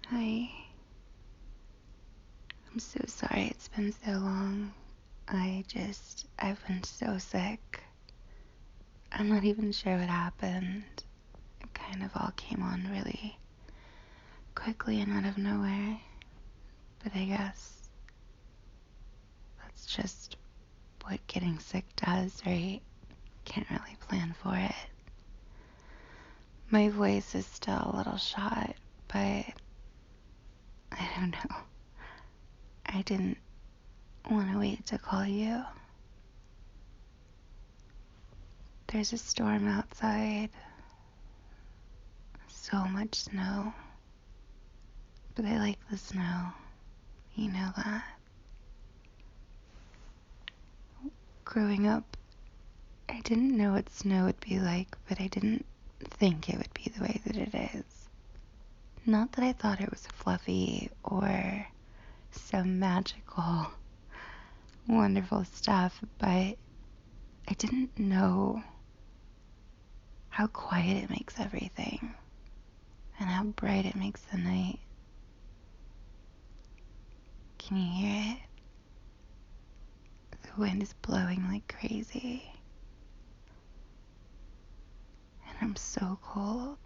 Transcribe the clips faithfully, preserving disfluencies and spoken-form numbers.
Hi. I'm so sorry it's been so long. I just, I've been so sick. I'm not even sure what happened. It kind of all came on really quickly and out of nowhere. But I guess that's just what getting sick does, right? Can't really plan for it. My voice is still a little shot, but I don't know. I didn't want to wait to call you. There's a storm outside. So much snow. But I like the snow. You know that. Growing up, I didn't know what snow would be like, but I didn't think it would be the way that it is. Not that I thought it was fluffy or some magical, wonderful stuff, but I didn't know how quiet it makes everything and how bright it makes the night. Can you hear it? The wind is blowing like crazy. And I'm so cold.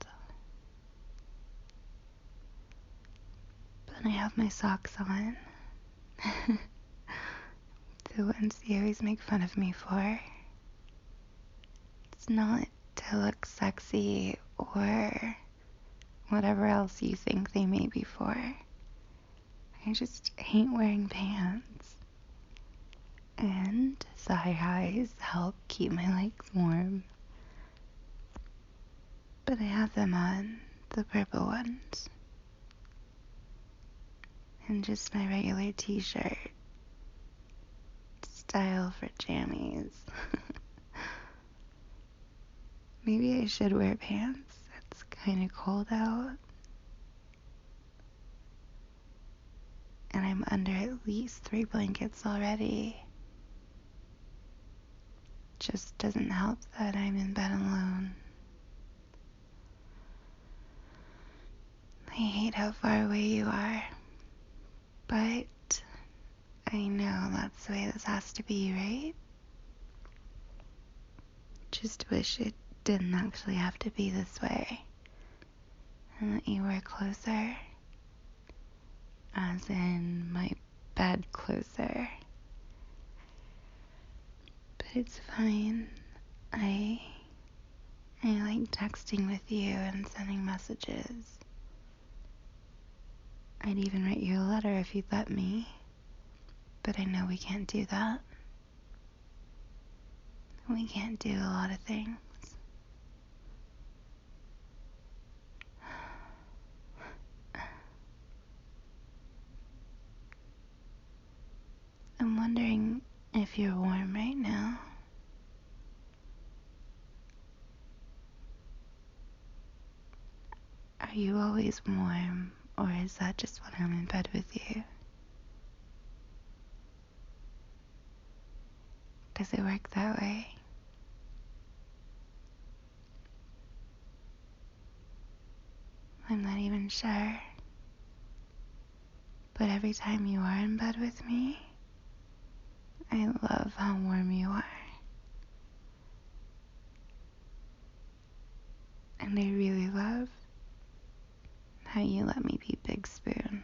But I have my socks on. The ones you always make fun of me for. It's not to look sexy or whatever else you think they may be for. I just hate wearing pants. And thigh highs help keep my legs warm. But I have them on, the purple ones. And just my regular t-shirt. Style for jammies. Maybe I should wear pants. It's kind of cold out. And I'm under at least three blankets already. Just doesn't help that I'm in bed alone. I hate how far away you are. But I know that's the way this has to be, right? Just wish it didn't actually have to be this way. And that you were closer. As in my bed closer. But it's fine. I I like texting with you and sending messages. I'd even write you a letter if you'd let me. But I know we can't do that. We can't do a lot of things. I'm wondering if you're warm right now. Are you always warm, or is that just when I'm in bed with you? Does it work that way? I'm not even sure. But every time you are in bed with me, I love how warm you are. And I really love how you let me be Big Spoon.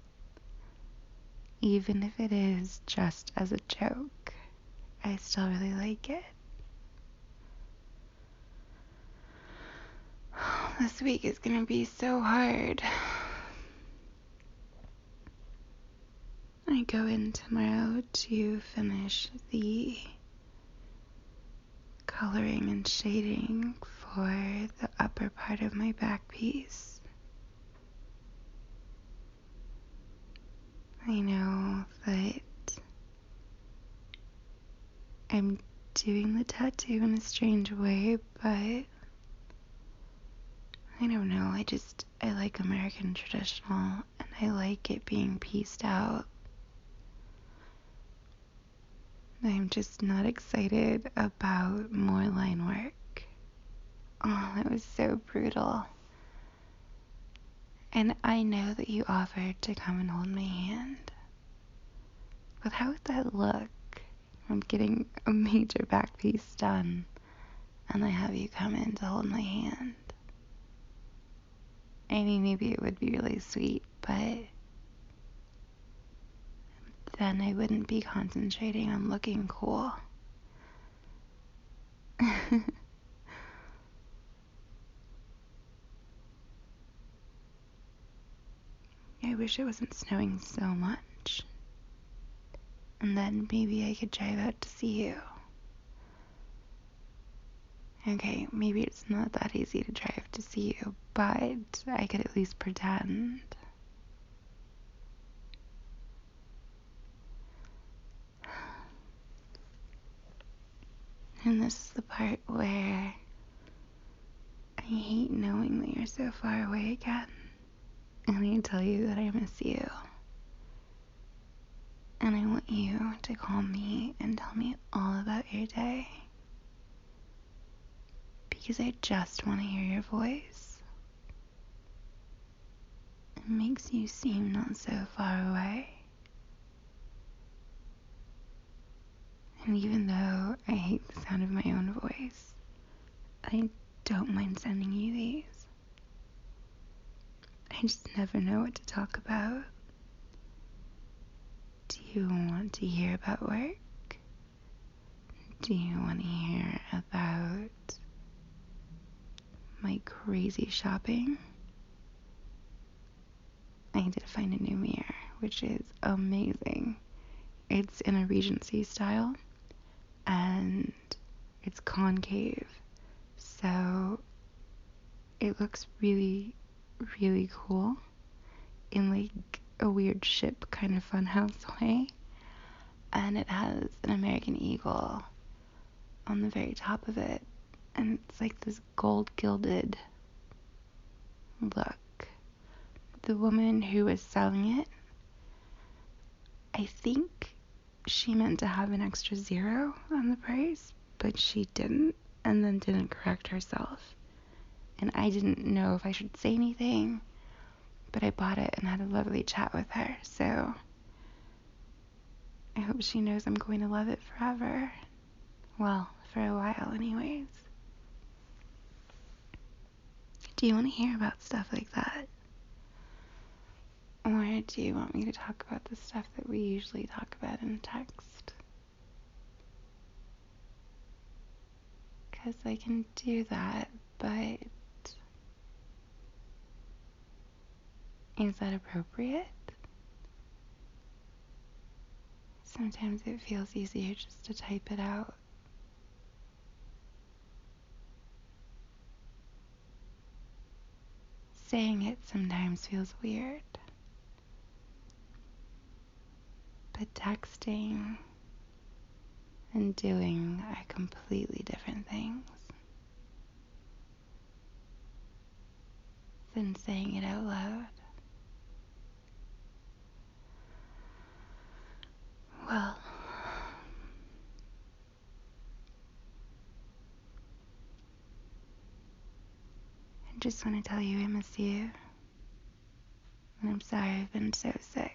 Even if it is just as a joke, I still really like it. This week is gonna be so hard. I go in tomorrow to finish the coloring and shading for the upper part of my back piece. I know that I'm doing the tattoo in a strange way, but I don't know, I just, I like American traditional, and I like it being pieced out. I'm just not excited about more line work. Oh, that was so brutal. And I know that you offered to come and hold my hand. But how would that look? I'm getting a major back piece done, and I have you come in to hold my hand. I mean, maybe it would be really sweet, but then I wouldn't be concentrating on looking cool. I wish it wasn't snowing so much. And then maybe I could drive out to see you. Okay, maybe it's not that easy to drive to see you, but I could at least pretend. And this is the part where I hate knowing that you're so far away again. And I tell you that I miss you. And I want you to call me and tell me all about your day. Because I just want to hear your voice. It makes you seem not so far away. And even though I hate the sound of my own voice, I don't mind sending you these. I just never know what to talk about. Do you want to hear about work? Do you want to hear about my crazy shopping? I did find a new mirror, which is amazing. It's in a Regency style, and it's concave, so it looks really, really cool in like a weird ship kind of funhouse way. And it has an American eagle on the very top of it, and it's like this gold gilded look. The woman who was selling it, I think she meant to have an extra zero on the price, but she didn't, and then didn't correct herself. And I didn't know if I should say anything, but I bought it and had a lovely chat with her, so I hope she knows I'm going to love it forever. Well, for a while anyways. Do you want to hear about stuff like that? Or do you want me to talk about the stuff that we usually talk about in text? Because I can do that, but is that appropriate? Sometimes it feels easier just to type it out. Saying it sometimes feels weird. But texting and doing are completely different things than saying it out loud. Well, I just want to tell you I miss you. And I'm sorry I've been so sick.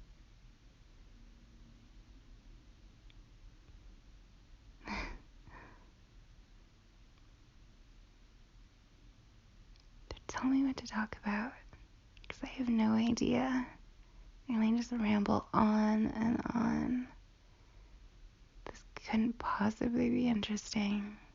Tell me what to talk about, because I have no idea. And I just ramble on and on. This couldn't possibly be interesting.